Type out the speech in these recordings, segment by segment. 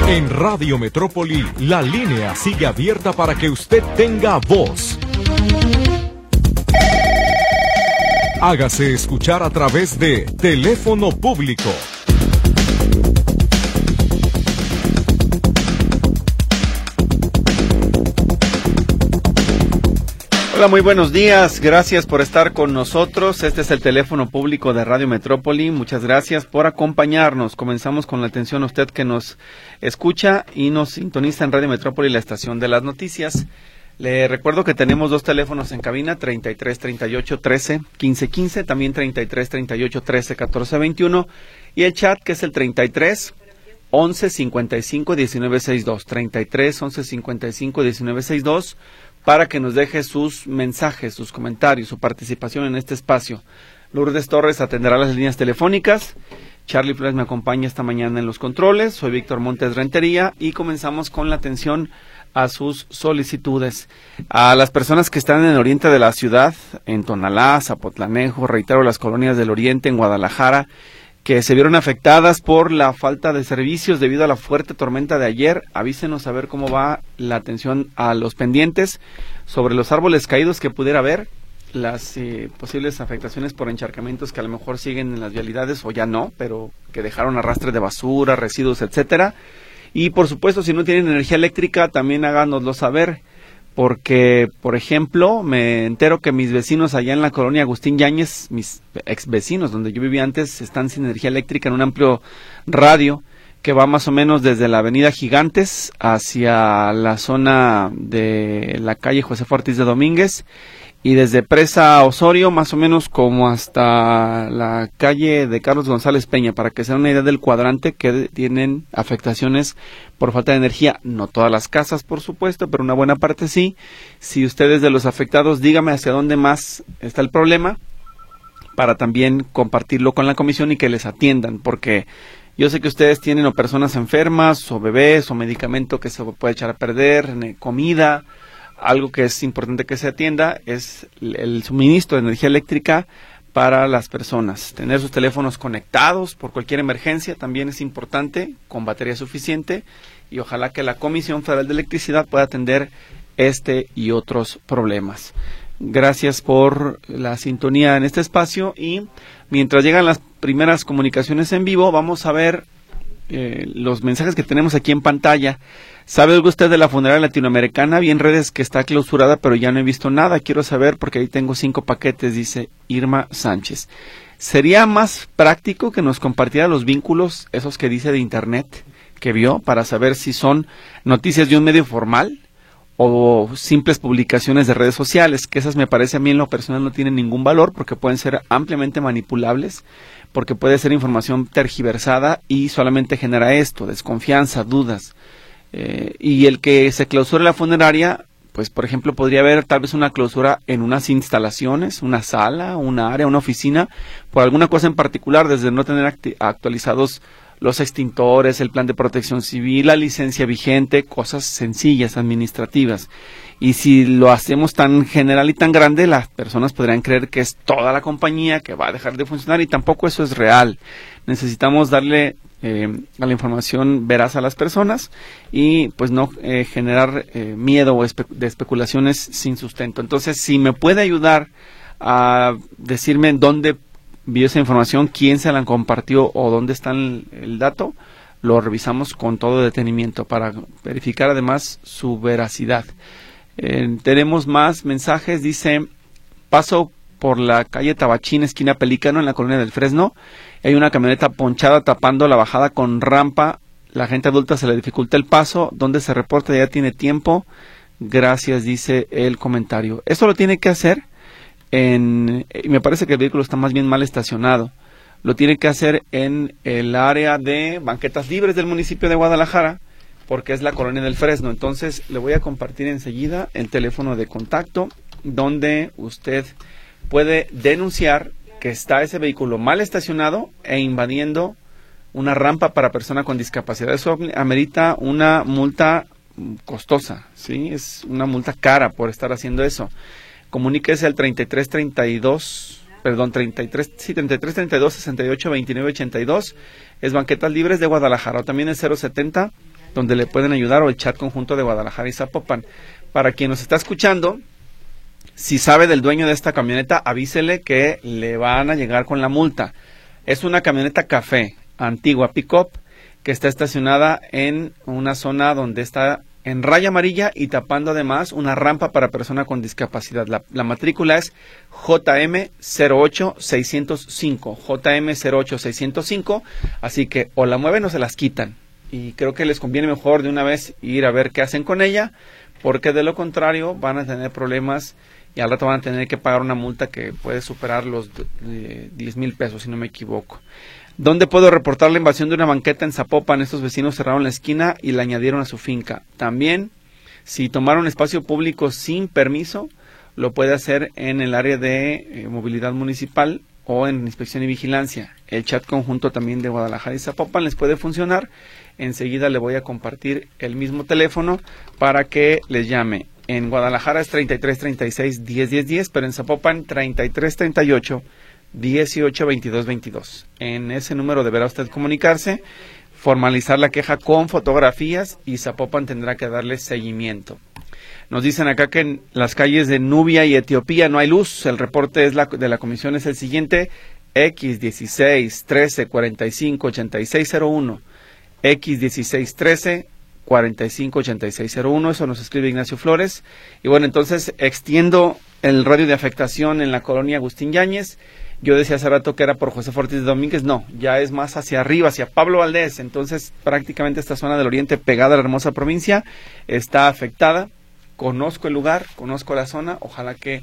En Radio Metrópoli, la línea sigue abierta para que usted tenga voz. Hágase escuchar a través de teléfono público. Hola, muy buenos días. Gracias por estar con nosotros. Este es el teléfono público de Radio Metrópoli. Muchas gracias por acompañarnos. Comenzamos con la atención a usted que nos escucha y nos sintoniza en Radio Metrópoli, la estación de las noticias. Le recuerdo que tenemos dos teléfonos en cabina, 33 38 13 15 15, también 33 38 13 14 21, y el chat, que es el 33 11 55 19 62, 33 11 55 19 62, para que nos deje sus mensajes, sus comentarios, su participación en este espacio. Lourdes Torres atenderá las líneas telefónicas. Charlie Flores me acompaña esta mañana en los controles. Soy Víctor Montes Rentería y comenzamos con la atención a sus solicitudes. A las personas que están en el oriente de la ciudad, en Tonalá, Zapotlanejo, reitero, las colonias del oriente, en Guadalajara, que se vieron afectadas por la falta de servicios debido a la fuerte tormenta de ayer, avísenos a ver cómo va la atención a los pendientes sobre los árboles caídos que pudiera haber, las posibles afectaciones por encharcamientos que a lo mejor siguen en las vialidades o ya no, pero que dejaron arrastre de basura, residuos, etcétera. Y por supuesto, si no tienen energía eléctrica, también háganoslo saber, porque, por ejemplo, me entero que mis vecinos allá en la colonia Agustín Yáñez, mis ex vecinos donde yo vivía antes, están sin energía eléctrica en un amplio radio que va más o menos desde la avenida Gigantes hacia la zona de la calle Josefa Ortiz de Domínguez, y desde Presa Osorio más o menos como hasta la calle de Carlos González Peña, para que se den una idea del cuadrante que tienen afectaciones por falta de energía. No todas las casas, por supuesto, pero una buena parte sí. Si ustedes de los afectados, dígame hacia dónde más está el problema, para también compartirlo con la comisión y que les atiendan, porque yo sé que ustedes tienen o personas enfermas, o bebés, o medicamento que se puede echar a perder, comida. Algo que es importante que se atienda es el suministro de energía eléctrica para las personas. Tener sus teléfonos conectados por cualquier emergencia también es importante, con batería suficiente, y ojalá que la Comisión Federal de Electricidad pueda atender este y otros problemas. Gracias por la sintonía en este espacio, y mientras llegan las primeras comunicaciones en vivo, vamos a ver los mensajes que tenemos aquí en pantalla. ¿Sabe algo usted de la funeraria latinoamericana? Vi en redes que está clausurada, pero ya no he visto nada. Quiero saber porque ahí tengo 5 paquetes, dice Irma Sánchez. ¿Sería más práctico que nos compartiera los vínculos, esos que dice de internet, que vio, para saber si son noticias de un medio formal o simples publicaciones de redes sociales? Que esas, me parece a mí en lo personal, no tienen ningún valor porque pueden ser ampliamente manipulables, porque puede ser información tergiversada y solamente genera esto, desconfianza, dudas. Y el que se clausure la funeraria, pues por ejemplo podría haber tal vez una clausura en unas instalaciones, una sala, una área, una oficina, por alguna cosa en particular, desde no tener actualizados los extintores, el plan de protección civil, la licencia vigente, cosas sencillas, administrativas. Y si lo hacemos tan general y tan grande, las personas podrían creer que es toda la compañía que va a dejar de funcionar, y tampoco eso es real. Necesitamos darle a la información veraz a las personas y pues no generar miedo o de especulaciones sin sustento. Entonces, si me puede ayudar a decirme dónde vio esa información, quién se la compartió o dónde está el dato, lo revisamos con todo detenimiento para verificar además su veracidad. Tenemos más mensajes. Dice: paso por la calle Tabachín, esquina Pelícano, en la colonia del Fresno. Hay una camioneta ponchada tapando la bajada con rampa. La gente adulta se le dificulta el paso. ¿Dónde se reporta? Ya tiene tiempo. Gracias, dice el comentario. Esto lo tiene que hacer y me parece que el vehículo está más bien mal estacionado. Lo tiene que hacer en el área de banquetas libres del municipio de Guadalajara, porque es la colonia del Fresno. Entonces le voy a compartir enseguida el teléfono de contacto donde usted puede denunciar que está ese vehículo mal estacionado e invadiendo una rampa para persona con discapacidad. Eso amerita una multa costosa, ¿sí? Es una multa cara por estar haciendo eso. Comuníquese al 33 32 68 29 82. Es Banquetas Libres de Guadalajara. O también el 070 donde le pueden ayudar, o el chat conjunto de Guadalajara y Zapopan. Para quien nos está escuchando, si sabe del dueño de esta camioneta, avísele que le van a llegar con la multa. Es una camioneta café, antigua pick-up, que está estacionada en una zona donde está en raya amarilla y tapando además una rampa para persona con discapacidad. La matrícula es JM08605, JM08605, así que o la mueven o se las quitan. Y creo que les conviene mejor de una vez ir a ver qué hacen con ella, porque de lo contrario van a tener problemas y al rato van a tener que pagar una multa que puede superar los 10,000 pesos, si no me equivoco. ¿Dónde puedo reportar la invasión de una banqueta en Zapopan? Estos vecinos cerraron la esquina y la añadieron a su finca. También, si tomaron espacio público sin permiso, lo puede hacer en el área de movilidad municipal o en inspección y vigilancia. El chat conjunto también de Guadalajara y Zapopan les puede funcionar. Enseguida le voy a compartir el mismo teléfono para que les llame. En Guadalajara es 3336-101010, pero en Zapopan 3338-182222. En ese número deberá usted comunicarse, formalizar la queja con fotografías y Zapopan tendrá que darle seguimiento. Nos dicen acá que en las calles de Nubia y Etiopía no hay luz. El reporte de la comisión es el siguiente: X16 13 45 8601, X16 13 45 8601. Eso nos escribe Ignacio Flores. Y bueno, entonces extiendo el radio de afectación en la colonia Agustín Yáñez. Yo decía hace rato que era por José Ortiz de Domínguez, no, ya es más hacia arriba, hacia Pablo Valdés. Entonces prácticamente esta zona del oriente pegada a la hermosa provincia está afectada. Conozco el lugar, conozco la zona, ojalá que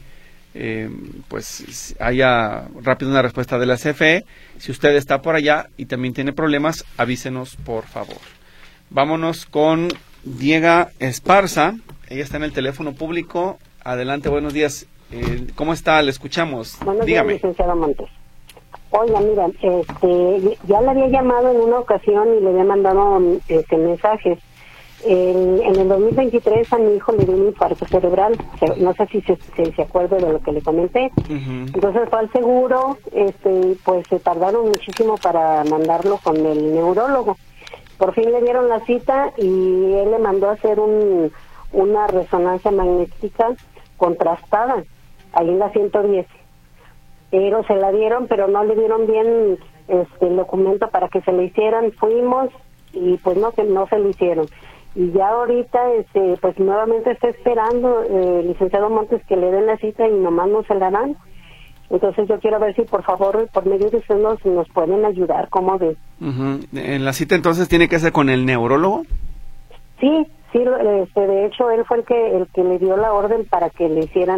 pues haya rápido una respuesta de la CFE. Si usted está por allá y también tiene problemas, avísenos por favor. Vámonos con Diega Esparza, ella está en el teléfono público. Adelante, buenos días. ¿Cómo está? Le escuchamos. Buenos Dígame. días, licenciado Montes. Oiga, mira, ya le había llamado en una ocasión y le había mandado mensajes. En el 2023 a mi hijo le dio un infarto cerebral. No sé si se acuerda de lo que le comenté. Entonces fue al seguro, pues se tardaron muchísimo para mandarlo con el neurólogo. Por fin le dieron la cita y él le mandó a hacer una resonancia magnética contrastada ahí en la 110. Pero se la dieron, pero no le dieron bien el documento para que se le hicieran. Fuimos y pues no se lo hicieron. Y ya ahorita pues nuevamente está esperando licenciado Montes que le den la cita y nomás no se la dan. Entonces yo quiero ver si por favor por medio de usted nos pueden ayudar. ¿Cómo ve? ¿En la cita entonces tiene que ser con el neurólogo? Sí, de hecho él fue el que le dio la orden para que le hicieran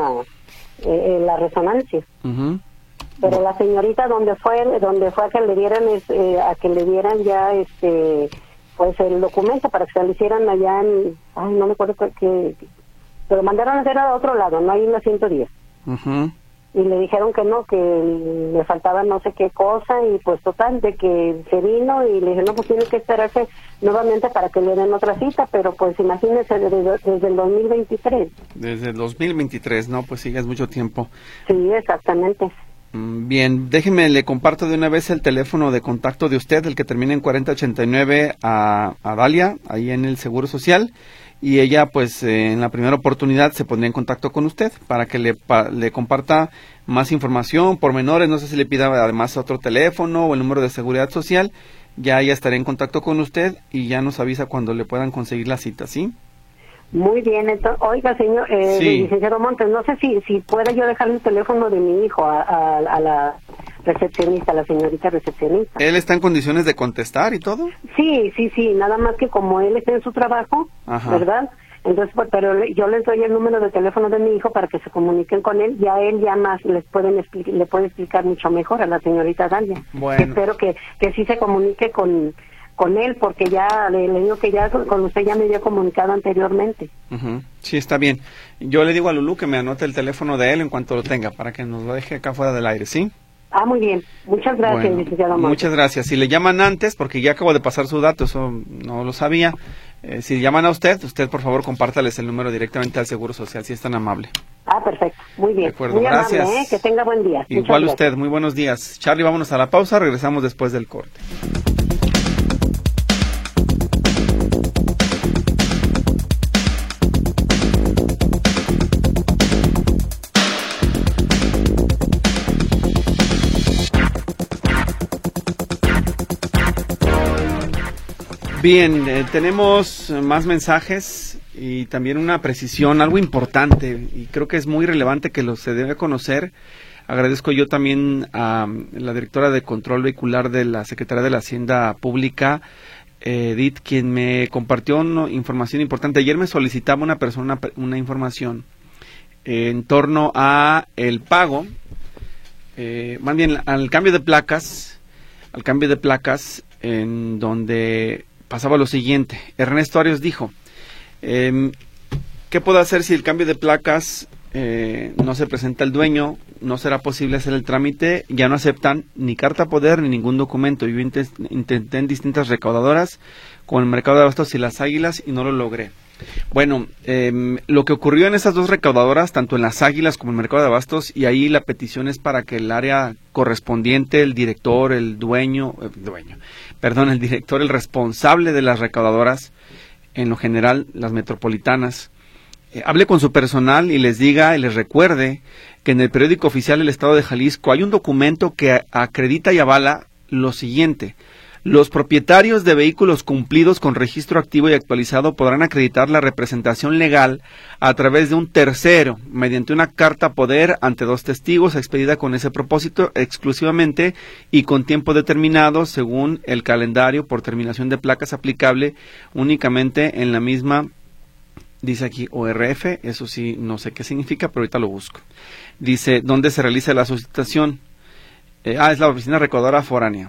la resonancia. Pero la señorita donde fue a que le dieran ya pues el documento para que se lo hicieran allá no me acuerdo pero mandaron a hacer a otro lado, no hay en la 110. Y le dijeron que no, que le faltaba no sé qué cosa, y pues total, de que se vino y le dije, no, pues tiene que esperarse nuevamente para que le den otra cita, pero pues imagínese desde el 2023. Desde el 2023, no, pues sí, es mucho tiempo. Sí, exactamente. Bien, déjeme, le comparto de una vez el teléfono de contacto de usted, el que termina en 4089 a Dalia, ahí en el Seguro Social, y ella pues en la primera oportunidad se pondría en contacto con usted para que le comparta más información, pormenores, no sé si le pida además otro teléfono o el número de seguridad social. Ya ella estará en contacto con usted y ya nos avisa cuando le puedan conseguir la cita, ¿sí? Muy bien, entonces, oiga, señor, sí. Licenciado Montes, no sé si pueda yo dejar el teléfono de mi hijo a la recepcionista, a la señorita recepcionista. ¿Él está en condiciones de contestar y todo? Sí, nada más que como él está en su trabajo, ¿verdad? Entonces, pero yo les doy el número de teléfono de mi hijo para que se comuniquen con él, ya él ya más le puede explicar mucho mejor a la señorita Dalia. Bueno. Espero que sí se comunique con él, porque ya le digo que ya con usted ya me había comunicado anteriormente. Sí, está bien. Yo le digo a Lulú que me anote el teléfono de él en cuanto lo tenga, para que nos lo deje acá fuera del aire, ¿sí? Muy bien. Muchas gracias, licenciado Montes. Muchas gracias. Si le llaman antes, porque ya acabo de pasar su dato, eso no lo sabía. Si llaman a usted por favor compártales el número directamente al Seguro Social, si es tan amable. Perfecto. Muy bien. De acuerdo, muy gracias. Amable, que tenga buen día. Igual usted, muy buenos días. Charlie, vámonos a la pausa, regresamos después del corte. Bien, tenemos más mensajes y también una precisión, algo importante, y creo que es muy relevante que se debe conocer. Agradezco yo también a la directora de Control Vehicular de la Secretaría de la Hacienda Pública, Edith, quien me compartió una información importante. Ayer me solicitaba una persona una información en torno a el pago, más bien al cambio de placas, en donde pasaba lo siguiente. Ernesto Arias dijo, ¿qué puedo hacer si el cambio de placas no se presenta el dueño? No será posible hacer el trámite, ya no aceptan ni carta poder ni ningún documento. Yo intenté en distintas recaudadoras con el Mercado de Abastos y las Águilas y no lo logré. Bueno, lo que ocurrió en esas dos recaudadoras, tanto en las Águilas como en el Mercado de Abastos, y ahí la petición es para que el área correspondiente, el director, el director, el responsable de las recaudadoras, en lo general las metropolitanas, hable con su personal y les diga y les recuerde que en el periódico oficial del Estado de Jalisco hay un documento que acredita y avala lo siguiente: los propietarios de vehículos cumplidos con registro activo y actualizado podrán acreditar la representación legal a través de un tercero, mediante una carta poder ante 2 testigos expedida con ese propósito exclusivamente y con tiempo determinado según el calendario por terminación de placas aplicable únicamente en la misma. Dice aquí ORF, eso sí, no sé qué significa, pero ahorita lo busco. Dice, ¿dónde se realiza la solicitación? Es la oficina recaudadora foránea,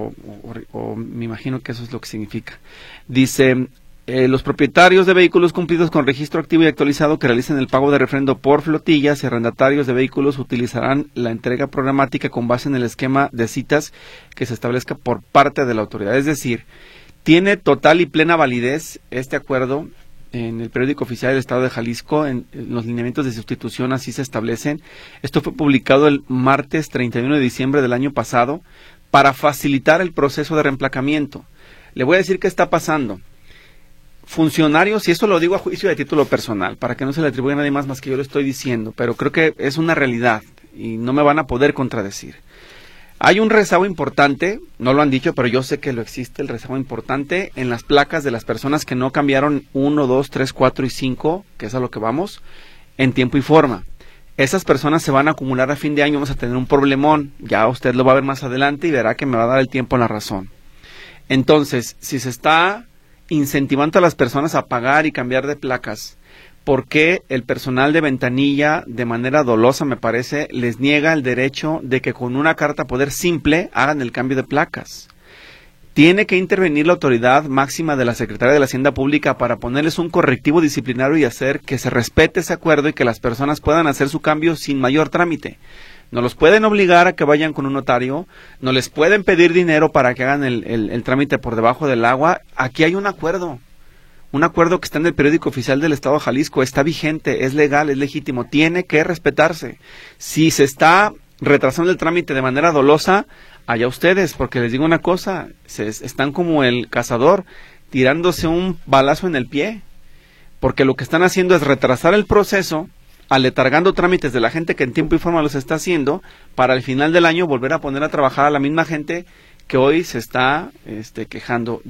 o me imagino que eso es lo que significa. Dice, los propietarios de vehículos cumplidos con registro activo y actualizado que realicen el pago de refrendo por flotillas y arrendatarios de vehículos utilizarán la entrega programática con base en el esquema de citas que se establezca por parte de la autoridad. Es decir, tiene total y plena validez este acuerdo. En el periódico oficial del Estado de Jalisco, en los lineamientos de sustitución así se establecen. Esto fue publicado el martes 31 de diciembre del año pasado para facilitar el proceso de reemplacamiento. Le voy a decir qué está pasando. Funcionarios, y esto lo digo a juicio de título personal, para que no se le atribuya a nadie más que yo lo estoy diciendo, pero creo que es una realidad y no me van a poder contradecir. Hay un rezago importante, no lo han dicho, pero yo sé que lo existe, el rezago importante en las placas de las personas que no cambiaron 1, 2, 3, 4 y 5, que es a lo que vamos, en tiempo y forma. Esas personas se van a acumular a fin de año, vamos a tener un problemón, ya usted lo va a ver más adelante y verá que me va a dar el tiempo la razón. Entonces, si se está incentivando a las personas a pagar y cambiar de placas, ¿por qué el personal de ventanilla, de manera dolosa me parece, les niega el derecho de que con una carta poder simple hagan el cambio de placas? Tiene que intervenir la autoridad máxima de la Secretaría de la Hacienda Pública para ponerles un correctivo disciplinario y hacer que se respete ese acuerdo y que las personas puedan hacer su cambio sin mayor trámite. No los pueden obligar a que vayan con un notario, no les pueden pedir dinero para que hagan el trámite por debajo del agua. Aquí hay un acuerdo que está en el periódico oficial del Estado de Jalisco, está vigente, es legal, es legítimo, tiene que respetarse. Si se está retrasando el trámite de manera dolosa, allá ustedes, porque les digo una cosa, están como el cazador tirándose un balazo en el pie, porque lo que están haciendo es retrasar el proceso, aletargando trámites de la gente que en tiempo y forma los está haciendo, para al final del año volver a poner a trabajar a la misma gente que hoy se está quejando.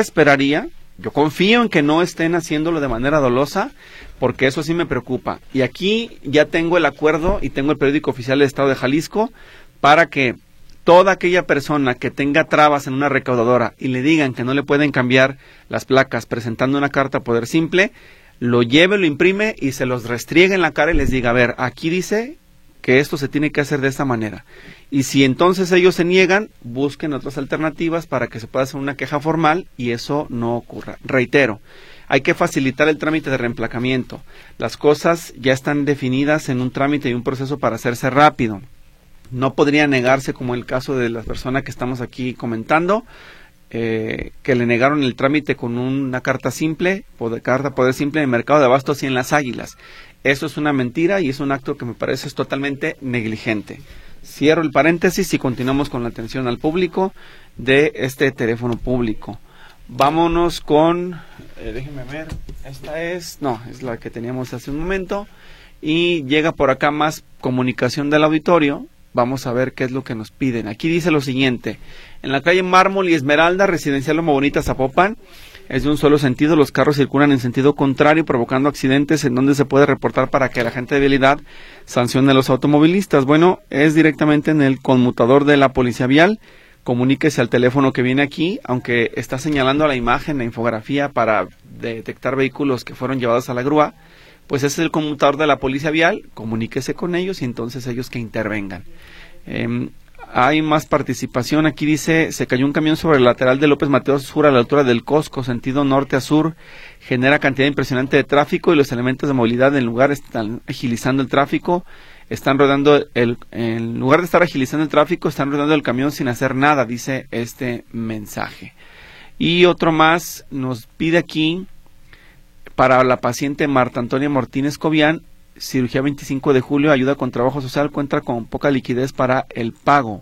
Yo confío en que no estén haciéndolo de manera dolosa, porque eso sí me preocupa. Y aquí ya tengo el acuerdo y tengo el periódico oficial del Estado de Jalisco para que toda aquella persona que tenga trabas en una recaudadora y le digan que no le pueden cambiar las placas presentando una carta poder simple, lo lleve, lo imprime y se los restriegue en la cara y les diga, a ver, aquí dice que esto se tiene que hacer de esta manera. Y si entonces ellos se niegan, busquen otras alternativas para que se pueda hacer una queja formal y eso no ocurra. Reitero, hay que facilitar el trámite de reemplacamiento. Las cosas ya están definidas en un trámite y un proceso para hacerse rápido. No podría negarse, como el caso de la persona que estamos aquí comentando, que le negaron el trámite con una carta simple, carta poder simple en el Mercado de Abastos y en las Águilas. Eso es una mentira y es un acto que me parece totalmente negligente. Cierro el paréntesis y continuamos con la atención al público de este teléfono público. Vámonos con, déjenme ver, es la que teníamos hace un momento y llega por acá más comunicación del auditorio. Vamos a ver qué es lo que nos piden. Aquí dice lo siguiente: en la calle Mármol y Esmeralda, Residencial Loma Bonita, Zapopan, es de un solo sentido, los carros circulan en sentido contrario, provocando accidentes en donde se puede reportar para que la agente de vialidad sancione a los automovilistas. Bueno, es directamente en el conmutador de la Policía Vial. Comuníquese al teléfono que viene aquí, aunque está señalando la imagen, la infografía para detectar vehículos que fueron llevados a la grúa, pues ese es el conmutador de la Policía Vial. Comuníquese con ellos y entonces ellos que intervengan. Hay más participación. Aquí dice, se cayó un camión sobre el lateral de López Mateos Sur a la altura del Costco, sentido norte a sur, genera cantidad impresionante de tráfico y los elementos de movilidad del lugar están agilizando el tráfico, están rodando en lugar de estar agilizando el tráfico, están rodando el camión sin hacer nada, dice este mensaje. Y otro más nos pide aquí, para la paciente Marta Antonia Martínez Cobian, cirugía 25 de julio, ayuda con trabajo social, cuenta con poca liquidez para el pago.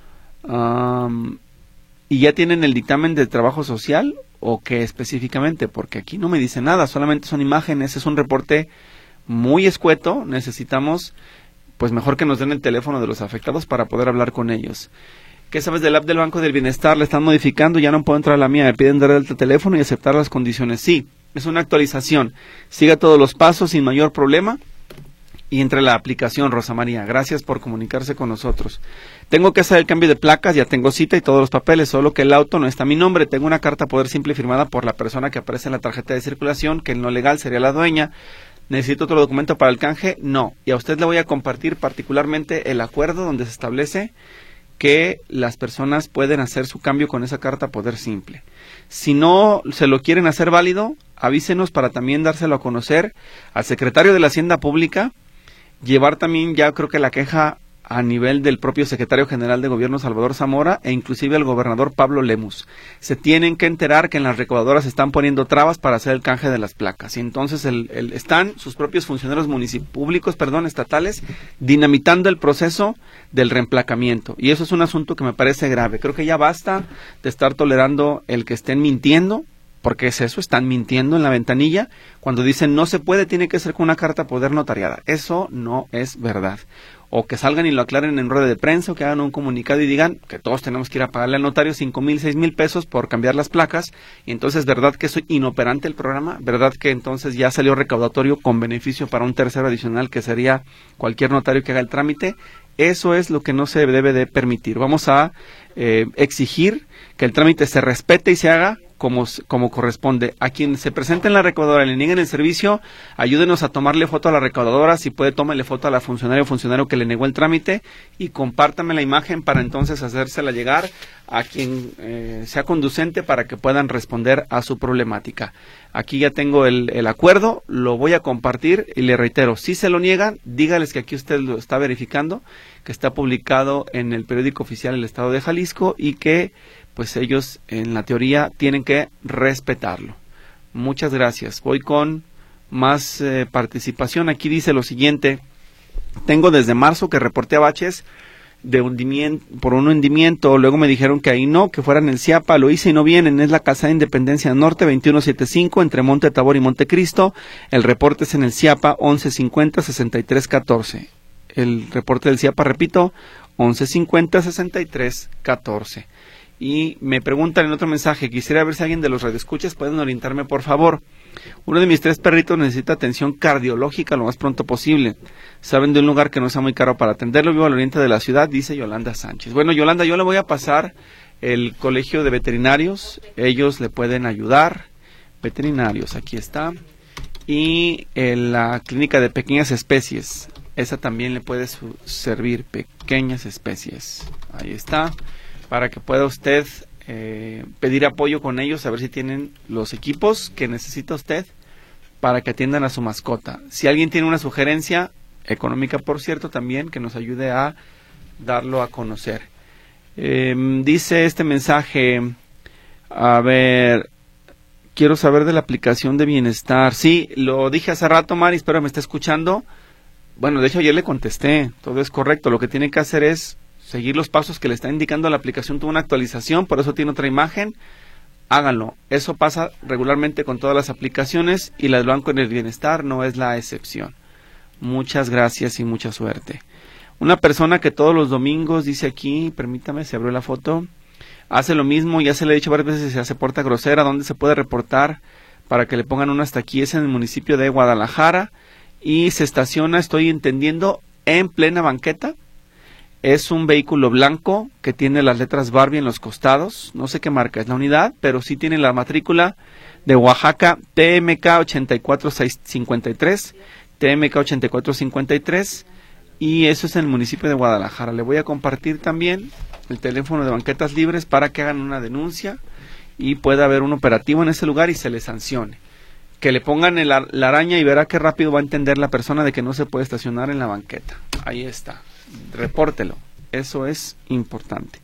¿Y ya tienen el dictamen de trabajo social o qué específicamente? Porque aquí no me dice nada, solamente son imágenes, es un reporte muy escueto. Necesitamos, pues mejor que nos den el teléfono de los afectados para poder hablar con ellos. ¿Qué sabes del app del Banco del Bienestar? Le están modificando, ya no puedo entrar a la mía, me piden dar el teléfono y aceptar las condiciones. Sí, es una actualización, siga todos los pasos sin mayor problema y entre la aplicación. Rosa María, gracias por comunicarse con nosotros. Tengo que hacer el cambio de placas, ya tengo cita y todos los papeles, solo que el auto no está a mi nombre. Tengo una carta poder simple firmada por la persona que aparece en la tarjeta de circulación, que en lo legal sería la dueña. ¿Necesito otro documento para el canje? No. Y a usted le voy a compartir particularmente el acuerdo donde se establece que las personas pueden hacer su cambio con esa carta poder simple. Si no se lo quieren hacer válido, avísenos para también dárselo a conocer al secretario de la Hacienda Pública, llevar también ya creo que la queja a nivel del propio secretario general de Gobierno Salvador Zamora e inclusive al gobernador Pablo Lemus. Se tienen que enterar que en las recaudadoras están poniendo trabas para hacer el canje de las placas y entonces están sus propios funcionarios públicos, estatales, dinamitando el proceso del reemplacamiento y eso es un asunto que me parece grave. Creo que ya basta de estar tolerando el que estén mintiendo, porque es eso, están mintiendo en la ventanilla, cuando dicen no se puede, tiene que ser con una carta poder notariada. Eso no es verdad. O que salgan y lo aclaren en rueda de prensa, o que hagan un comunicado y digan que todos tenemos que ir a pagarle al notario 5,000, 6,000 pesos por cambiar las placas, y entonces, ¿verdad que es inoperante el programa? ¿Verdad que entonces ya salió recaudatorio con beneficio para un tercero adicional que sería cualquier notario que haga el trámite? Eso es lo que no se debe de permitir. Vamos a exigir que el trámite se respete y se haga como corresponde. A quien se presente en la recaudadora y le nieguen el servicio, ayúdenos a tomarle foto a la recaudadora, si puede tómale foto a la funcionaria o funcionario que le negó el trámite y compártame la imagen para entonces hacérsela llegar a quien sea conducente para que puedan responder a su problemática. Aquí ya tengo el acuerdo, lo voy a compartir y le reitero, si se lo niegan, dígales que aquí usted lo está verificando, que está publicado en el periódico oficial del Estado de Jalisco y que pues ellos en la teoría tienen que respetarlo. Muchas gracias. Voy con más participación. Aquí dice lo siguiente: tengo desde marzo que reporté a baches de hundimiento, por un hundimiento, luego me dijeron que ahí no, que fuera en el CIAPA, lo hice y no vienen, es la Calzada Independencia Norte 2175 entre Monte Tabor y Montecristo, el reporte es en el CIAPA 1150-6314, el reporte del CIAPA, repito, 1150-6314. Y me preguntan en otro mensaje, quisiera ver si alguien de los radioescuchas pueden orientarme, por favor. Uno de mis 3 perritos necesita atención cardiológica lo más pronto posible. ¿Saben de un lugar que no sea muy caro para atenderlo? Vivo al oriente de la ciudad, dice Yolanda Sánchez. Bueno, Yolanda, yo le voy a pasar el colegio de veterinarios. Ellos le pueden ayudar. Veterinarios, aquí está. Y la clínica de pequeñas especies. Esa también le puede servir, pequeñas especies. Ahí está. Para que pueda usted pedir apoyo con ellos, a ver si tienen los equipos que necesita usted para que atiendan a su mascota. Si alguien tiene una sugerencia económica, por cierto, también que nos ayude a darlo a conocer. Dice este mensaje, a ver, quiero saber de la aplicación de bienestar. Sí, lo dije hace rato, Mari, espero me esté escuchando. Bueno, de hecho ayer le contesté, todo es correcto, lo que tiene que hacer es seguir los pasos que le está indicando la aplicación. Tuvo una actualización, por eso tiene otra imagen. Háganlo. Eso pasa regularmente con todas las aplicaciones y la del Banco del Bienestar no es la excepción. Muchas gracias y mucha suerte. Una persona que todos los domingos, dice aquí, permítame, se abrió la foto, hace lo mismo, ya se le ha dicho varias veces, se porta grosera. ¿Dónde se puede reportar para que le pongan uno hasta aquí? Es en el municipio de Guadalajara y se estaciona, estoy entendiendo, en plena banqueta. Es un vehículo blanco que tiene las letras Barbie en los costados. No sé qué marca es la unidad, pero sí tiene la matrícula de Oaxaca TMK 84653, TMK 8453, y eso es en el municipio de Guadalajara. Le voy a compartir también el teléfono de Banquetas Libres para que hagan una denuncia y pueda haber un operativo en ese lugar y se le sancione. Que le pongan la araña y verá qué rápido va a entender la persona de que no se puede estacionar en la banqueta. Ahí está. Repórtelo, eso es importante.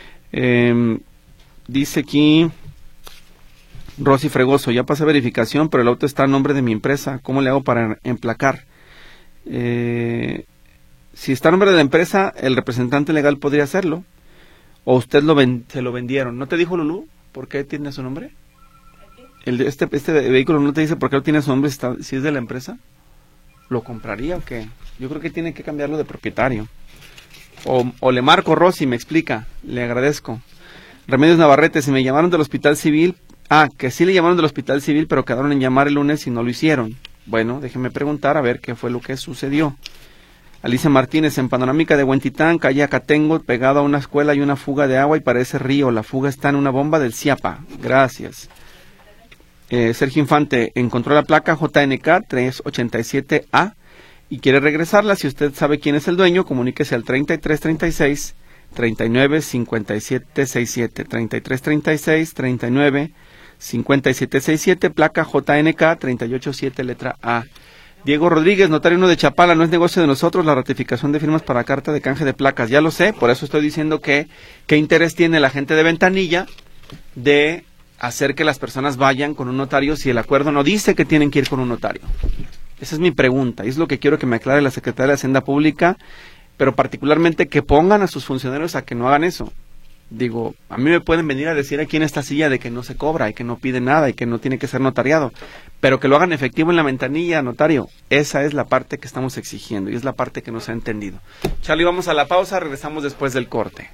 Dice aquí Rosy Fregoso, ya pasé verificación, pero el auto está a nombre de mi empresa. ¿Cómo le hago para emplacar? Si está a nombre de la empresa, el representante legal podría hacerlo. O usted se lo vendieron. ¿No te dijo Lulú por qué tiene su nombre? Este vehículo no te dice por qué tiene su nombre si es de la empresa. ¿Lo compraría o qué? Yo creo que tiene que cambiarlo de propietario. O le marco, Rosy, me explica. Le agradezco. Remedios Navarrete, si me llamaron del Hospital Civil. Que sí le llamaron del Hospital Civil, pero quedaron en llamar el lunes y no lo hicieron. Bueno, déjeme preguntar a ver qué fue lo que sucedió. Alicia Martínez, en Panorámica de Huentitán, calle Acatengo, pegado a una escuela hay una fuga de agua y parece río. La fuga está en una bomba del CIAPA. Gracias. Sergio Infante, encontró la placa JNK 387A y quiere regresarla. Si usted sabe quién es el dueño, comuníquese al 3336 39 57 67, 3336 39 57 67, placa JNK 387 letra A. Diego Rodríguez, notario 1 de Chapala, no es negocio de nosotros la ratificación de firmas para carta de canje de placas. Ya lo sé, por eso estoy diciendo que qué interés tiene la gente de Ventanilla de hacer que las personas vayan con un notario si el acuerdo no dice que tienen que ir con un notario. Esa es mi pregunta y es lo que quiero que me aclare la Secretaría de Hacienda Pública, pero particularmente que pongan a sus funcionarios a que no hagan eso. Digo, a mí me pueden venir a decir aquí en esta silla de que no se cobra y que no pide nada y que no tiene que ser notariado, pero que lo hagan efectivo en la ventanilla, notario. Esa es la parte que estamos exigiendo y es la parte que no se ha entendido. Charlie, vamos a la pausa, regresamos después del corte.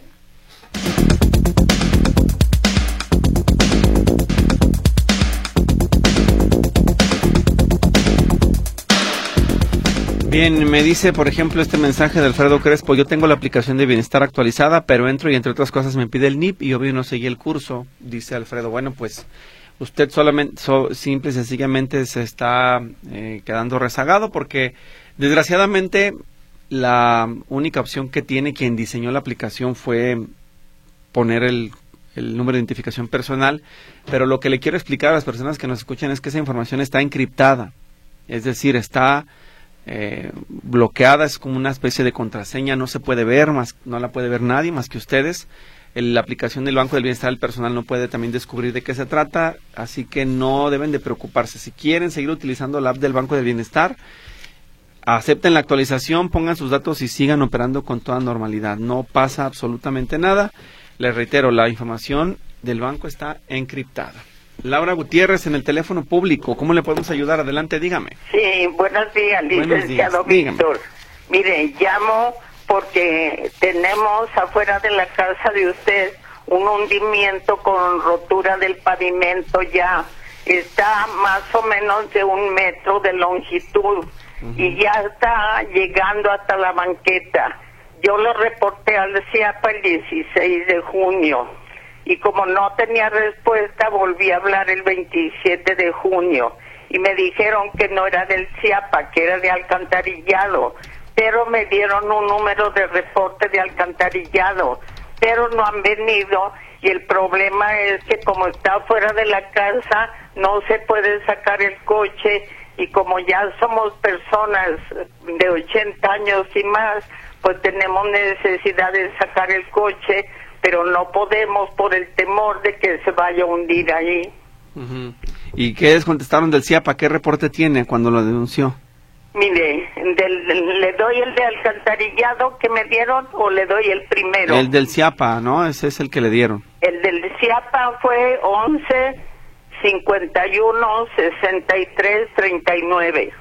Bien, me dice, por ejemplo, este mensaje de Alfredo Crespo, yo tengo la aplicación de Bienestar actualizada, pero entro y entre otras cosas me pide el NIP y obvio no seguí el curso, dice Alfredo. Bueno, pues usted solamente, simple y sencillamente se está quedando rezagado porque desgraciadamente la única opción que tiene quien diseñó la aplicación fue poner el número de identificación personal, pero lo que le quiero explicar a las personas que nos escuchan es que esa información está encriptada, es decir, está bloqueada, es como una especie de contraseña, no se puede ver, no la puede ver nadie más que ustedes. La aplicación del Banco del Bienestar del Personal no puede también descubrir de qué se trata, así que no deben de preocuparse. Si quieren seguir utilizando la app del Banco del Bienestar, acepten la actualización, pongan sus datos y sigan operando con toda normalidad. No pasa absolutamente nada. Les reitero, la información del banco está encriptada. Laura Gutiérrez, en el teléfono público, ¿cómo le podemos ayudar? Adelante, dígame. Sí, buenos días, licenciado Víctor. Mire, llamo porque tenemos afuera de la casa de usted un hundimiento con rotura del pavimento ya. Está más o menos de 1 metro de longitud y ya está llegando hasta la banqueta. Yo lo reporté al CIAPA el 16 de junio. Y como no tenía respuesta, volví a hablar el 27 de junio. Y me dijeron que no era del CIAPA, que era de alcantarillado. Pero me dieron un número de reporte de alcantarillado. Pero no han venido. Y el problema es que como está fuera de la casa, no se puede sacar el coche. Y como ya somos personas de 80 años y más, pues tenemos necesidad de sacar el coche, pero no podemos por el temor de que se vaya a hundir ahí. ¿Y qué les contestaron del CIAPA? ¿Qué reporte tiene cuando lo denunció? Mire, ¿le doy el de alcantarillado que me dieron o le doy el primero? El del CIAPA, ¿no? Ese es el que le dieron. El del CIAPA fue 11 51 63 39.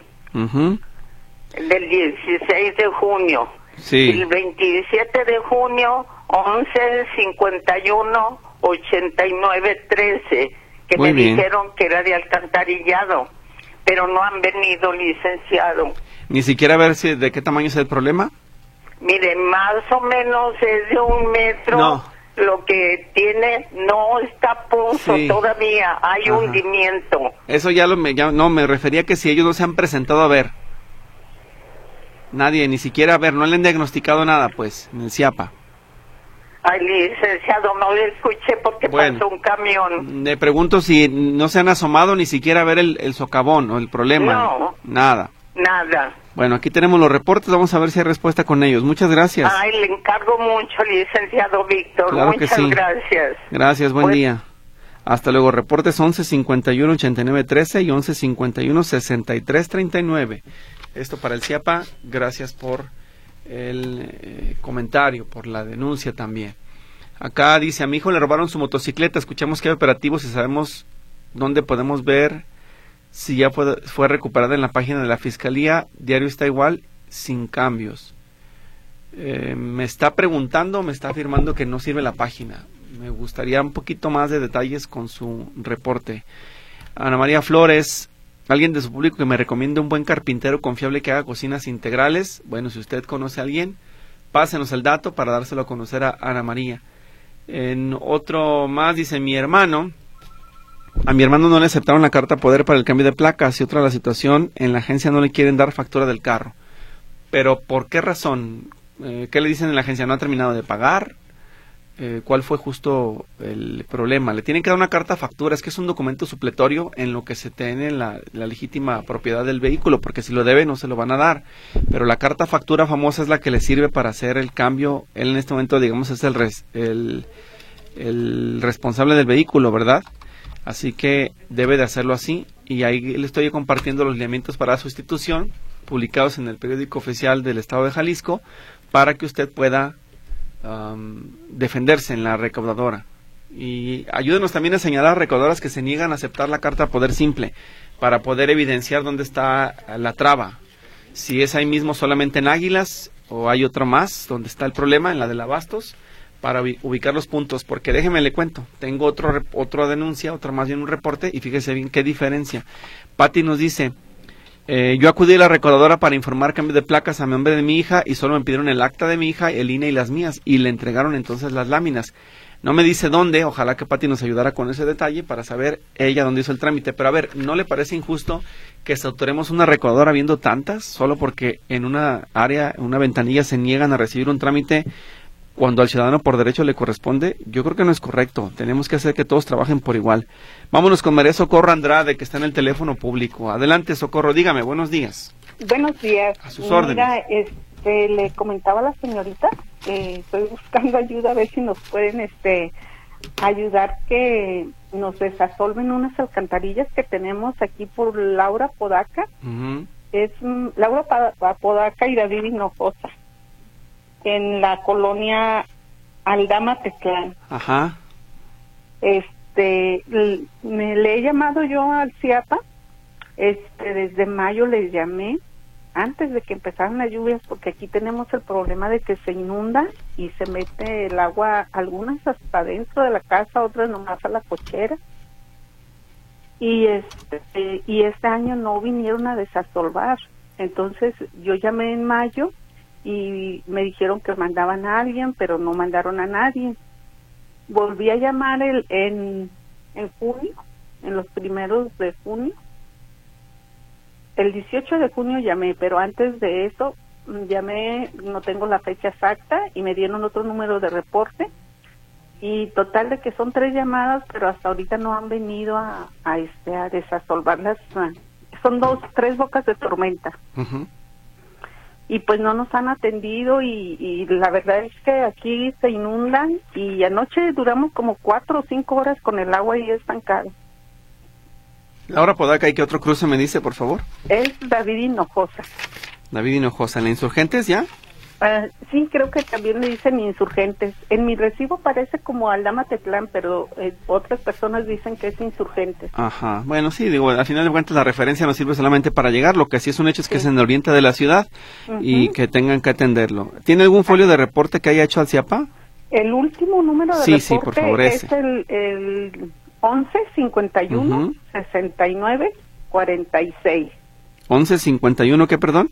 El del 16 de junio. Sí. El 27 de junio 11 51 8913, que Muy me bien. dijeron que era de alcantarillado, pero no han venido, licenciado. Ni siquiera ver si de qué tamaño es el problema. Mire, más o menos es de 1 metro. No. Lo que tiene no está punzo Sí. todavía, hay Ajá. hundimiento. Eso ya no, me refería que si ellos no se han presentado a ver. Nadie, ni siquiera a ver, no le han diagnosticado nada, pues, en el CIAPA. Ay, licenciado, no le escuché porque Bueno. pasó un camión. Le pregunto si no se han asomado ni siquiera a ver el socavón o el problema. No. Nada. Nada. Bueno, aquí tenemos los reportes, vamos a ver si hay respuesta con ellos. Muchas gracias. Ay, le encargo mucho, licenciado Víctor. Claro que Muchas sí. gracias. Gracias, buen Pues- día. Hasta luego, reportes 1151-8913 y 1151-6339. Esto para el CIAPA, gracias por el comentario, por la denuncia también. Acá dice, a mi hijo le robaron su motocicleta, escuchamos que hay operativos y sabemos dónde podemos ver si ya fue recuperada en la página de la Fiscalía. Diario está igual, sin cambios. Me está preguntando, me está afirmando que no sirve la página. Me gustaría un poquito más de detalles con su reporte. Ana María Flores, alguien de su público que me recomiende un buen carpintero confiable que haga cocinas integrales. Bueno, si usted conoce a alguien, pásenos el dato para dárselo a conocer a Ana María. En otro más dice, a mi hermano no le aceptaron la carta poder para el cambio de placas y otra la situación, en la agencia no le quieren dar factura del carro. Pero ¿por qué razón? ¿Qué le dicen en la agencia? ¿No ha terminado de pagar? ¿Cuál fue justo el problema? Le tienen que dar una carta factura, es que es un documento supletorio en lo que se tiene la legítima propiedad del vehículo, porque si lo debe no se lo van a dar, pero la carta factura famosa es la que le sirve para hacer el cambio. Él en este momento, digamos, es el responsable del vehículo, ¿verdad? Así que debe de hacerlo así, y ahí le estoy compartiendo los lineamientos para sustitución, publicados en el periódico oficial del Estado de Jalisco, para que usted pueda defenderse en la recaudadora. Y ayúdenos también a señalar a recaudadoras que se niegan a aceptar la carta poder simple, para poder evidenciar dónde está la traba. Si es ahí mismo solamente en Águilas, o hay otra más donde está el problema, en la del Abastos, para ubicar los puntos, porque déjeme le cuento, tengo otra denuncia, otra más bien un reporte, y fíjese bien qué diferencia. Pati nos dice, yo acudí a la recaudadora para informar cambio de placas a nombre de mi hija y solo me pidieron el acta de mi hija, el INE y las mías, y le entregaron entonces las láminas. No me dice dónde, ojalá que Pati nos ayudara con ese detalle para saber ella dónde hizo el trámite. Pero a ver, ¿no le parece injusto que autoremos una recaudadora viendo tantas, solo porque en una área, en una ventanilla se niegan a recibir un trámite cuando al ciudadano por derecho le corresponde? Yo creo que no es correcto. Tenemos que hacer que todos trabajen por igual. Vámonos con María Socorro Andrade, que está en el teléfono público. Adelante, Socorro, dígame, buenos días. Buenos días. A sus órdenes. Mira, le comentaba a la señorita que estoy buscando ayuda, a ver si nos pueden ayudar que nos desasolven unas alcantarillas que tenemos aquí por Laura Podaca. Uh-huh. Es Laura Podaca y David Hinojosa, en la colonia Aldama Teclán. Ajá. Le he llamado yo al CIAPA, desde mayo les llamé, antes de que empezaran las lluvias, porque aquí tenemos el problema de que se inunda y se mete el agua, algunas hasta dentro de la casa, otras nomás a la cochera. Y este año no vinieron a desasolvar. Entonces yo llamé en mayo y me dijeron que mandaban a alguien, pero no mandaron a nadie. Volví a llamar en junio, en los primeros de junio. El 18 de junio llamé, pero antes de eso llamé, no tengo la fecha exacta, y me dieron otro número de reporte. Y total de que son 3 llamadas, pero hasta ahorita no han venido a desasolvarlas. Son 3 bocas de tormenta. Uh-huh. Y pues no nos han atendido y la verdad es que aquí se inundan, y anoche duramos como 4 o 5 horas con el agua ahí estancada. Laura Podaca, ¿y qué otro cruce me dice, por favor? Es David Hinojosa. David Hinojosa, ¿en la Insurgentes ya? Sí, creo que también le dicen Insurgentes. En mi recibo parece como Aldama Teclán, pero otras personas dicen que es Insurgentes. Ajá, bueno, sí, digo, al final de cuentas la referencia no sirve solamente para llegar, lo que sí es un hecho es que es en el oriente de la ciudad. Uh-huh. Y que tengan que atenderlo. ¿Tiene algún folio de reporte que haya hecho al CIAPA? El último número de sí, reporte por favor, es el 11 51 69 46. 11 51, ¿qué, perdón?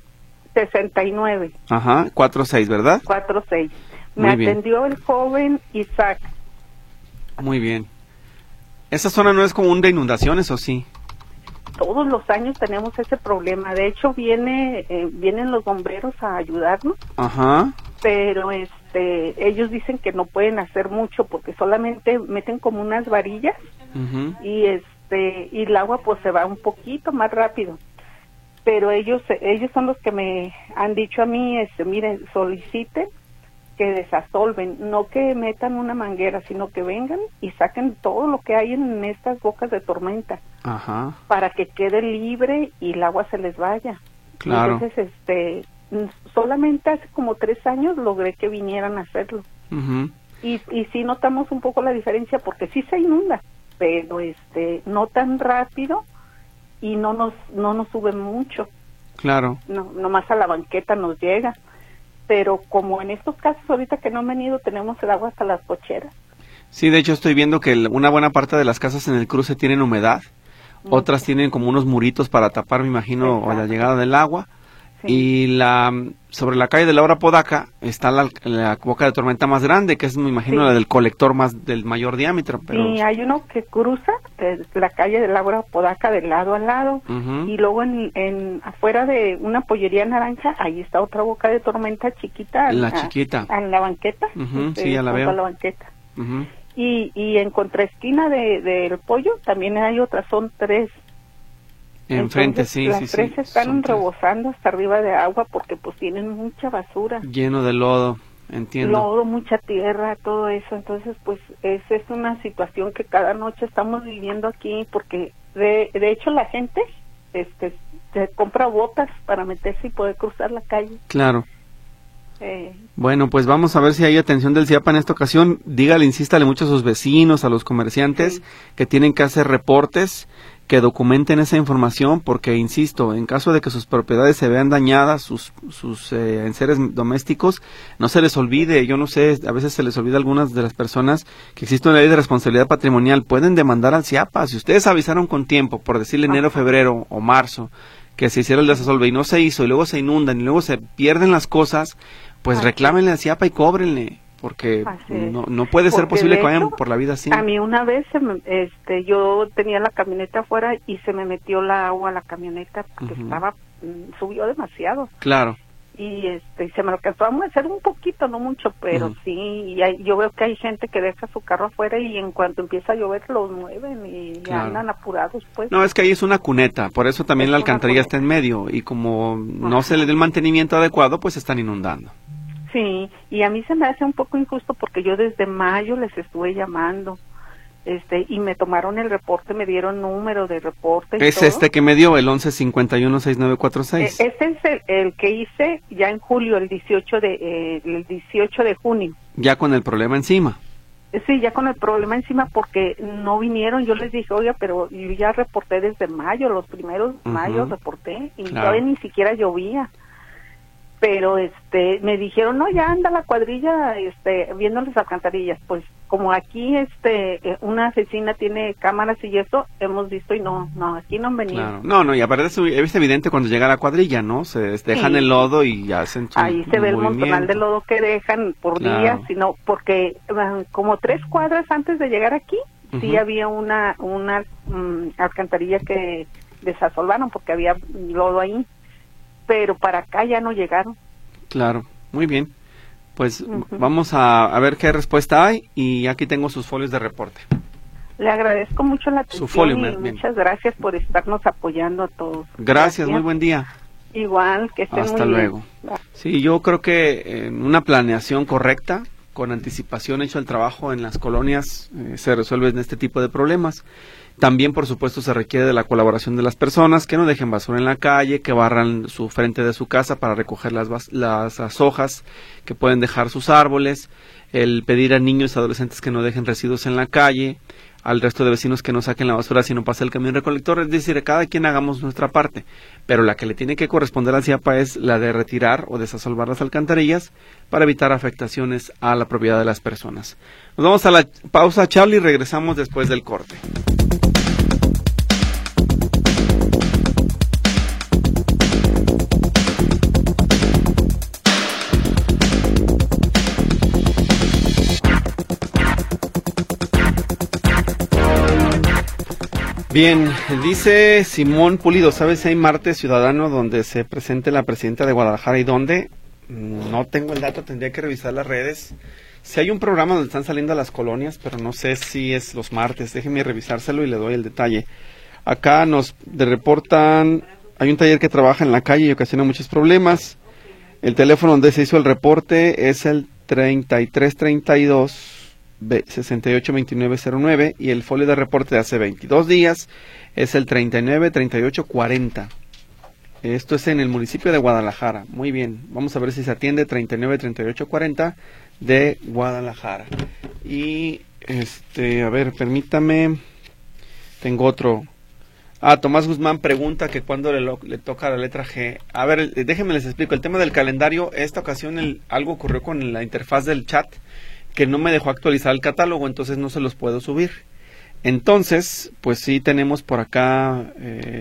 69. Ajá, 46, ¿verdad? 46. Muy Me bien. atendió el joven Isaac. Muy bien. ¿Esa zona no es común de inundaciones o sí? Todos los años tenemos ese problema. De hecho, vienen los bomberos a ayudarnos, Ajá. pero ellos dicen que no pueden hacer mucho porque solamente meten como unas varillas Ujú. y y el agua pues se va un poquito más rápido. Pero ellos son los que me han dicho a mí, miren, soliciten que desasolven, no que metan una manguera, sino que vengan y saquen todo lo que hay en estas bocas de tormenta. Ajá. Para que quede libre y el agua se les vaya. Claro. Entonces, solamente hace como 3 años logré que vinieran a hacerlo. Ujú. Y sí notamos un poco la diferencia porque sí se inunda, pero no tan rápido y no nos sube mucho. Claro. No, nomás a la banqueta nos llega. Pero como en estos casos ahorita que no han venido, tenemos el agua hasta las cocheras. Sí, de hecho estoy viendo que una buena parte de las casas en el cruce tienen humedad. Otras tienen como unos muritos para tapar, me imagino, a la llegada del agua. Sí. Y sobre la calle de Laura Podaca está la boca de tormenta más grande, que es, me imagino, la del colector del mayor diámetro. Pero... Sí, hay uno que cruza la calle de Laura Podaca de lado a lado, y luego afuera de una pollería naranja, ahí está otra boca de tormenta chiquita. Chiquita. A la banqueta. Sí, ya la veo. A la banqueta. Y en contraesquina del pollo también hay otras, son 3. Enfrente, entonces, las 3 están rebosando hasta arriba de agua porque pues tienen mucha basura. Lleno de lodo, entiendo. Lodo, mucha tierra, todo eso. Entonces pues es una situación que cada noche estamos viviendo aquí porque de hecho la gente se compra botas para meterse y poder cruzar la calle. Claro. Bueno, pues vamos a ver si hay atención del CIAPA en esta ocasión. Dígale, insístale mucho a sus vecinos, a los comerciantes, que tienen que hacer reportes, que documenten esa información, porque, insisto, en caso de que sus propiedades se vean dañadas, sus enseres domésticos, no se les olvide, yo no sé, a veces se les olvida a algunas de las personas que existe una ley de responsabilidad patrimonial, pueden demandar al CIAPA. Si ustedes avisaron con tiempo, por decirle enero, febrero o marzo, que se hiciera el desasolve y no se hizo, y luego se inundan, y luego se pierden las cosas, pues reclámenle al CIAPA y cóbrenle, porque no puede ser posible que vayan por la vida así. A mí una vez yo tenía la camioneta afuera y se me metió la agua a la camioneta porque subió demasiado. Claro. Y se me alcanzó a hacer un poquito, no mucho, pero sí, yo veo que hay gente que deja su carro afuera y en cuanto empieza a llover los mueven y andan apurados, pues. No, es que ahí es una cuneta, por eso también la alcantarilla está en medio, y como no se le dé el mantenimiento adecuado, pues están inundando. Sí, y a mí se me hace un poco injusto porque yo desde mayo les estuve llamando, y me tomaron el reporte, me dieron número de reporte. Es todo. Que me dio, el 1151-6946. Este es el que hice ya en julio, el 18 de junio. Ya con el problema encima. Sí, ya con el problema encima porque no vinieron. Yo les dije, oiga, pero yo ya reporté desde mayo, los primeros mayo reporté y todavía ni siquiera llovía. Pero me dijeron, no, ya anda la cuadrilla viendo las alcantarillas. Pues como aquí una vecina tiene cámaras y eso, hemos visto y no, aquí no han venido. Claro. No, y aparte es evidente cuando llega la cuadrilla, ¿no? Se dejan el lodo y hacen ahí se ve el montonal de lodo que dejan por día, sino porque como 3 cuadras antes de llegar aquí, sí había una alcantarilla que desasolvaron porque había lodo ahí. Pero para acá ya no llegaron. Claro, muy bien. Pues vamos a ver qué respuesta hay y aquí tengo sus folios de reporte. Le agradezco mucho la atención. Su folio, muchas gracias por estarnos apoyando a todos. Gracias, muy buen día. Igual, que estén muy bien. Hasta luego. Sí, yo creo que en una planeación correcta, con anticipación hecho el trabajo en las colonias, se resuelven este tipo de problemas. También, por supuesto, se requiere de la colaboración de las personas, que no dejen basura en la calle, que barran su frente de su casa para recoger las hojas que pueden dejar sus árboles, el pedir a niños y adolescentes que no dejen residuos en la calle, al resto de vecinos que no saquen la basura si no pasa el camión recolector, es decir, cada quien hagamos nuestra parte, pero la que le tiene que corresponder al CIAPA es la de retirar o desasolvar las alcantarillas para evitar afectaciones a la propiedad de las personas. Nos vamos a la pausa, Charlie, y regresamos después del corte. Bien, dice Simón Pulido, ¿sabes si hay martes ciudadano donde se presente la presidenta de Guadalajara y dónde? No tengo el dato, tendría que revisar las redes. Si hay un programa donde están saliendo a las colonias, pero no sé si es los martes, déjeme revisárselo y le doy el detalle. Acá nos reportan, hay un taller que trabaja en la calle y ocasiona muchos problemas. El teléfono donde se hizo el reporte es el 3332 682909 y el folio de reporte de hace 22 días es el 393840. Esto es en el municipio de Guadalajara. Muy bien, vamos a ver si se atiende 393840 de Guadalajara. Y a ver, permítame, tengo otro. Tomás Guzmán pregunta que cuándo le toca la letra G. A ver, déjenme les explico. El tema del calendario, esta ocasión algo ocurrió con la interfaz del chat que no me dejó actualizar el catálogo, entonces no se los puedo subir. Entonces, pues sí tenemos por acá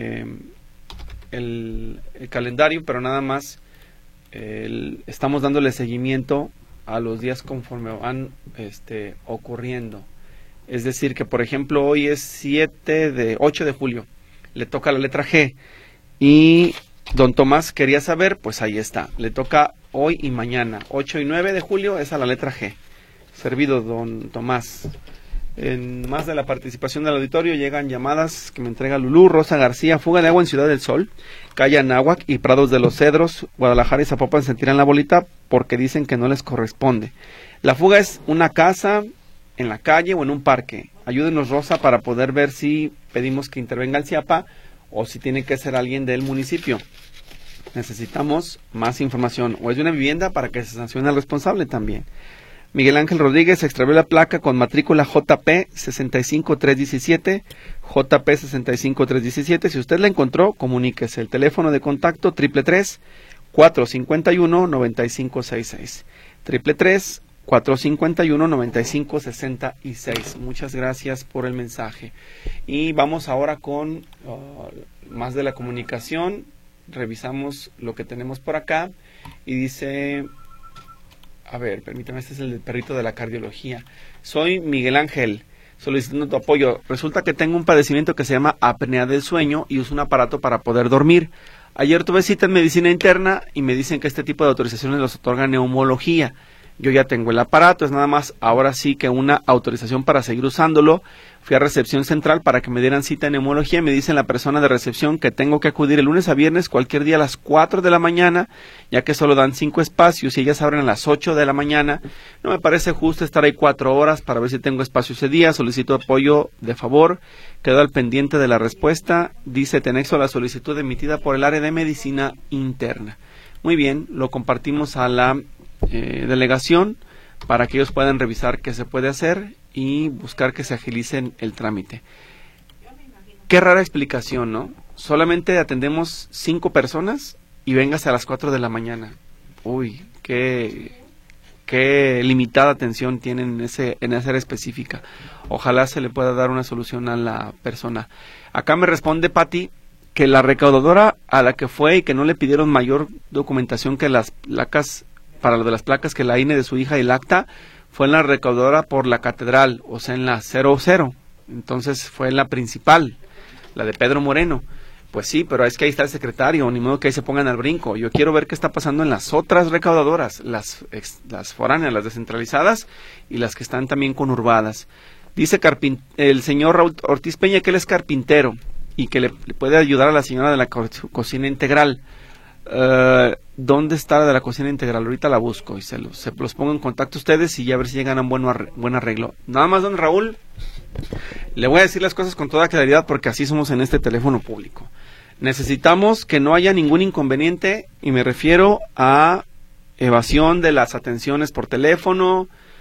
el calendario, pero nada más estamos dándole seguimiento a los días conforme van ocurriendo. Es decir, que por ejemplo hoy es 8 de julio, le toca la letra G, y don Tomás quería saber, pues ahí está, le toca hoy y mañana, 8 y 9 de julio es a la letra G. Servido, don Tomás. En más de la participación del auditorio llegan llamadas que me entrega Lulú. Rosa García, fuga de agua en Ciudad del Sol, calle Anáhuac y Prados de los Cedros, Guadalajara y Zapopan sentirán la bolita porque dicen que no les corresponde. La fuga es una casa, en la calle o en un parque. Ayúdenos, Rosa, para poder ver si pedimos que intervenga el CIAPA o si tiene que ser alguien del municipio. Necesitamos más información. O es de una vivienda para que se sancione al responsable también. Miguel Ángel Rodríguez extravió la placa con matrícula JP 65317, JP 65317. Si usted la encontró, comuníquese. El teléfono de contacto 333-451-9566. 333-451-9566. Muchas gracias por el mensaje. Y vamos ahora con más de la comunicación. Revisamos lo que tenemos por acá. Y dice... A ver, permítame, este es el del perrito de la cardiología. Soy Miguel Ángel, solicitando tu apoyo. Resulta que tengo un padecimiento que se llama apnea del sueño y uso un aparato para poder dormir. Ayer tuve cita en medicina interna y me dicen que este tipo de autorizaciones los otorga neumología. Yo ya tengo el aparato, es nada más ahora sí que una autorización para seguir usándolo. Fui a recepción central para que me dieran cita en neumología y me dicen la persona de recepción que tengo que acudir el lunes a viernes cualquier día a las 4 de la mañana, ya que solo dan 5 espacios y ellas abren a las 8 de la mañana. No me parece justo estar ahí 4 horas para ver si tengo espacio ese día. Solicito apoyo de favor. Quedo al pendiente de la respuesta. Dice, te anexo la solicitud emitida por el área de medicina interna. Muy bien, lo compartimos a la delegación para que ellos puedan revisar qué se puede hacer y buscar que se agilicen el trámite. Qué rara explicación, ¿no? Solamente atendemos 5 personas y véngase a las 4 de la mañana. Uy, qué limitada atención tienen en esa área específica. Ojalá se le pueda dar una solución a la persona. Acá me responde Pati que la recaudadora a la que fue y que no le pidieron mayor documentación que las placas, para lo de las placas, que la INE de su hija y el acta, fue en la recaudadora por la catedral, o sea en la 00, entonces fue en la principal, la de Pedro Moreno. Pues sí, pero es que ahí está el secretario, ni modo que ahí se pongan al brinco. Yo quiero ver qué está pasando en las otras recaudadoras, las foráneas, las descentralizadas y las que están también conurbadas. Dice el señor Raúl Ortiz Peña que él es carpintero y que le puede ayudar a la señora de la cocina integral. ¿Dónde está la de la cocina integral? Ahorita la busco y se los pongo en contacto a ustedes y ya a ver si llegan a un buen arreglo. Nada más, don Raúl, le voy a decir las cosas con toda claridad porque así somos en este teléfono público. Necesitamos que no haya ningún inconveniente y me refiero a evasión de las atenciones por teléfono,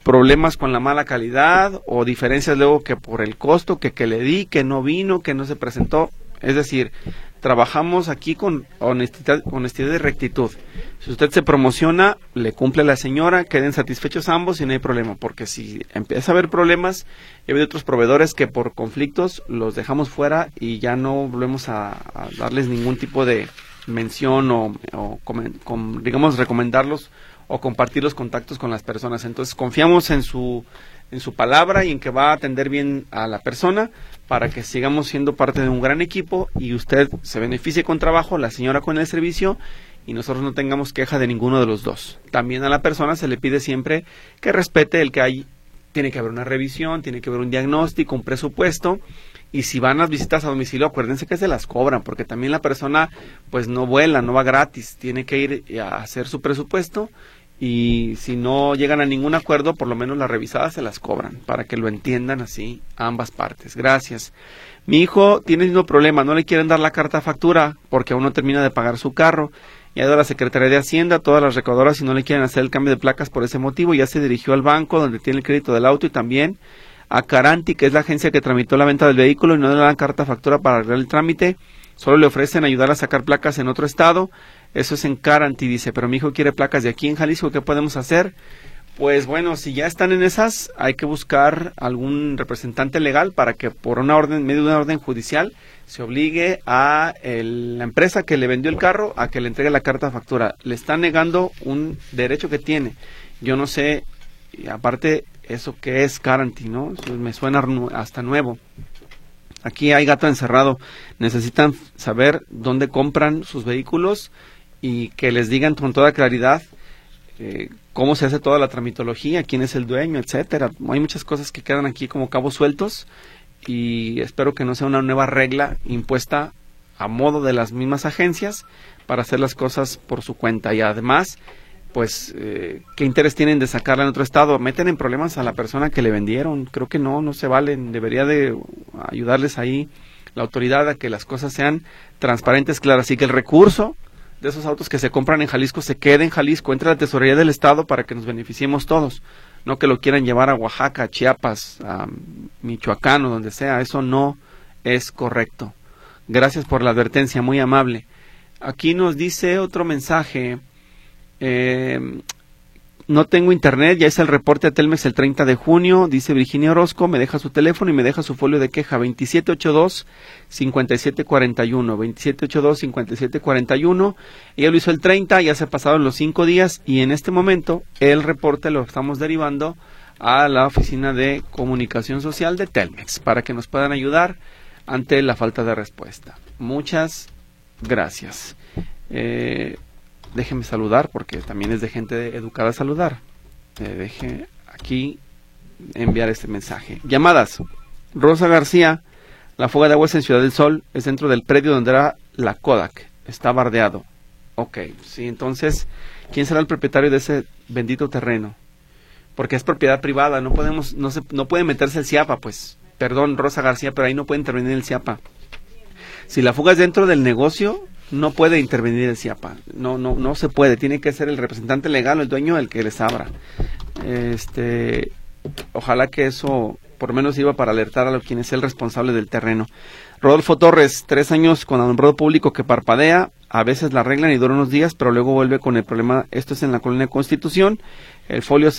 problemas con la mala calidad o diferencias luego que por el costo, que le di, que no vino, que no se presentó. Es decir, trabajamos aquí con honestidad y rectitud. Si usted se promociona, le cumple a la señora, queden satisfechos ambos y no hay problema, porque si empieza a haber problemas, y hay otros proveedores que por conflictos los dejamos fuera y ya no volvemos a darles ningún tipo de mención o digamos, recomendarlos o compartir los contactos con las personas. Entonces confiamos en su palabra y en que va a atender bien a la persona para que sigamos siendo parte de un gran equipo y usted se beneficie con trabajo, la señora con el servicio y nosotros no tengamos queja de ninguno de los dos. También a la persona se le pide siempre que respete el que hay, tiene que haber una revisión, tiene que haber un diagnóstico, un presupuesto, y si van las visitas a domicilio, acuérdense que se las cobran, porque también la persona pues no vuela, no va gratis, tiene que ir a hacer su presupuesto. Y si no llegan a ningún acuerdo, por lo menos las revisadas se las cobran, para que lo entiendan así ambas partes. Gracias. Mi hijo tiene el mismo problema, no le quieren dar la carta factura porque aún no termina de pagar su carro. Ya ha ido a la Secretaría de Hacienda, todas las recaudadoras, y no le quieren hacer el cambio de placas por ese motivo. Ya se dirigió al banco donde tiene el crédito del auto y también a Caranti, que es la agencia que tramitó la venta del vehículo, y no le dan carta factura para arreglar el trámite. Solo le ofrecen ayudar a sacar placas en otro estado. Eso es en Caranti, dice, pero mi hijo quiere placas de aquí en Jalisco, ¿qué podemos hacer? Pues bueno, si ya están en esas, hay que buscar algún representante legal para que por medio de una orden judicial se obligue a la empresa que le vendió el carro a que le entregue la carta factura. Le están negando un derecho que tiene. Yo no sé, y aparte, eso que es Caranti, ¿no? Eso me suena hasta nuevo. Aquí hay gato encerrado. Necesitan saber dónde compran sus vehículos y que les digan con toda claridad cómo se hace toda la tramitología, quién es el dueño, etcétera. Hay muchas cosas que quedan aquí como cabos sueltos y espero que no sea una nueva regla impuesta a modo de las mismas agencias para hacer las cosas por su cuenta. Y además, pues, ¿qué interés tienen de sacarla en otro estado? Meten en problemas a la persona que le vendieron. Creo que no se valen. Debería de ayudarles ahí la autoridad a que las cosas sean transparentes, claras. Así que el recurso de esos autos que se compran en Jalisco se quede en Jalisco, entre la tesorería del estado para que nos beneficiemos todos. No que lo quieran llevar a Oaxaca, a Chiapas, a Michoacán o donde sea. Eso no es correcto. Gracias por la advertencia, muy amable. Aquí nos dice otro mensaje. No tengo internet, ya hice el reporte a Telmex el 30 de junio, dice Virginia Orozco, me deja su teléfono y me deja su folio de queja, 2782-5741, 2782-5741, ella lo hizo el 30, ya se pasaron los 5 días y en este momento el reporte lo estamos derivando a la Oficina de Comunicación Social de Telmex, para que nos puedan ayudar ante la falta de respuesta. Muchas gracias. Déjeme saludar, porque también es de gente educada saludar. Deje aquí enviar este mensaje. Llamadas. Rosa García, la fuga de aguas en Ciudad del Sol es dentro del predio donde era la Kodak. Está bardeado. Ok, sí, entonces, ¿quién será el propietario de ese bendito terreno? Porque es propiedad privada, no puede meterse el CIAPA, pues. Perdón, Rosa García, pero ahí no puede intervenir el CIAPA. Si la fuga es dentro del negocio, no puede intervenir el CIAPA, no se puede, tiene que ser el representante legal o el dueño el que les abra. Ojalá que eso por lo menos sirva para alertar a quien es el responsable del terreno. Rodolfo Torres, 3 años con alumbrado público que parpadea, a veces la arreglan y dura unos días, pero luego vuelve con el problema. Esto es en la Colonia Constitución, el folio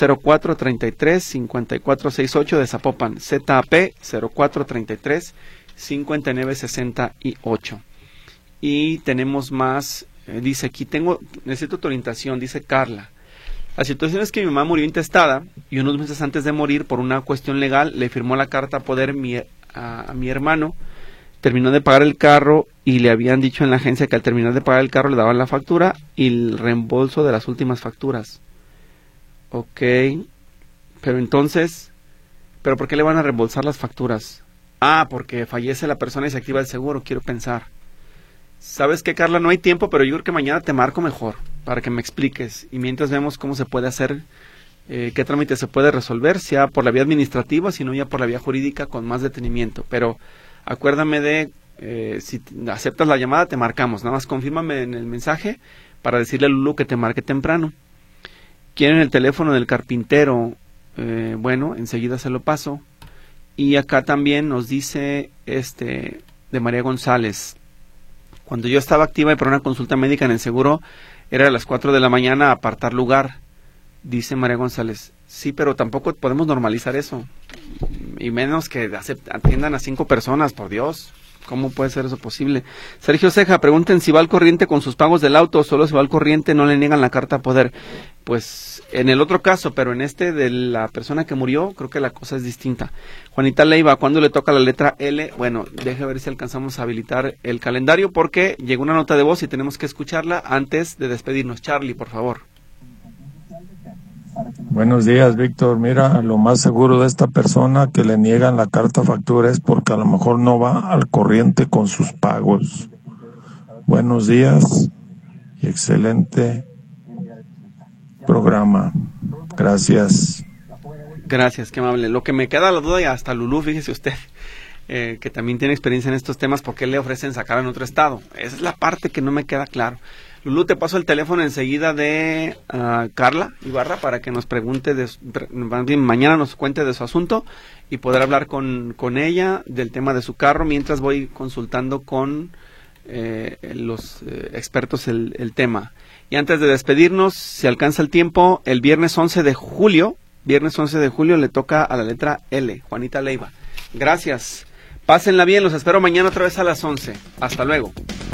0433-5468 de Zapopan, ZAP 0433-5968. Y tenemos más, dice aquí, necesito tu orientación, dice Carla. La situación es que mi mamá murió intestada y unos meses antes de morir, por una cuestión legal, le firmó la carta a poder a mi hermano. Terminó de pagar el carro y le habían dicho en la agencia que al terminar de pagar el carro le daban la factura y el reembolso de las últimas facturas. Ok, pero entonces, ¿pero por qué le van a reembolsar las facturas? Ah, porque fallece la persona y se activa el seguro, quiero pensar. ¿Sabes qué, Carla? No hay tiempo, pero yo creo que mañana te marco mejor para que me expliques. Y mientras vemos cómo se puede hacer, qué trámite se puede resolver, sea por la vía administrativa, sino ya por la vía jurídica con más detenimiento. Pero acuérdame de, si aceptas la llamada, te marcamos. Nada más confírmame en el mensaje para decirle a Lulu que te marque temprano. Quieren el teléfono del carpintero. Bueno, enseguida se lo paso. Y acá también nos dice de María González: cuando yo estaba activa y para una consulta médica en el seguro, era a las 4 de la mañana a apartar lugar. Dice María González: sí, pero tampoco podemos normalizar eso. Y menos que atiendan a 5 personas, por Dios. ¿Cómo puede ser eso posible? Sergio Ceja: pregunten si va al corriente con sus pagos del auto, o solo si va al corriente no le niegan la carta a poder. Pues en el otro caso, pero en de la persona que murió, creo que la cosa es distinta. Juanita Leiva: ¿cuándo le toca la letra L? Bueno, deje ver si alcanzamos a habilitar el calendario, porque llegó una nota de voz y tenemos que escucharla antes de despedirnos. Charlie, por favor. Buenos días, Víctor. Mira, lo más seguro de esta persona que le niegan la carta factura es porque a lo mejor no va al corriente con sus pagos. Buenos días y excelente programa. Gracias. Gracias, qué amable. Lo que me queda la duda, y hasta Lulú, fíjese usted, que también tiene experiencia en estos temas, ¿por qué le ofrecen sacar en otro estado? Esa es la parte que no me queda claro. Lulú, te paso el teléfono enseguida de Carla Ibarra para que nos pregunte, mañana nos cuente de su asunto y poder hablar con ella del tema de su carro, mientras voy consultando con los expertos el tema. Y antes de despedirnos, si alcanza el tiempo, el viernes 11 de julio le toca a la letra L, Juanita Leiva. Gracias. Pásenla bien, los espero mañana otra vez a las 11. Hasta luego.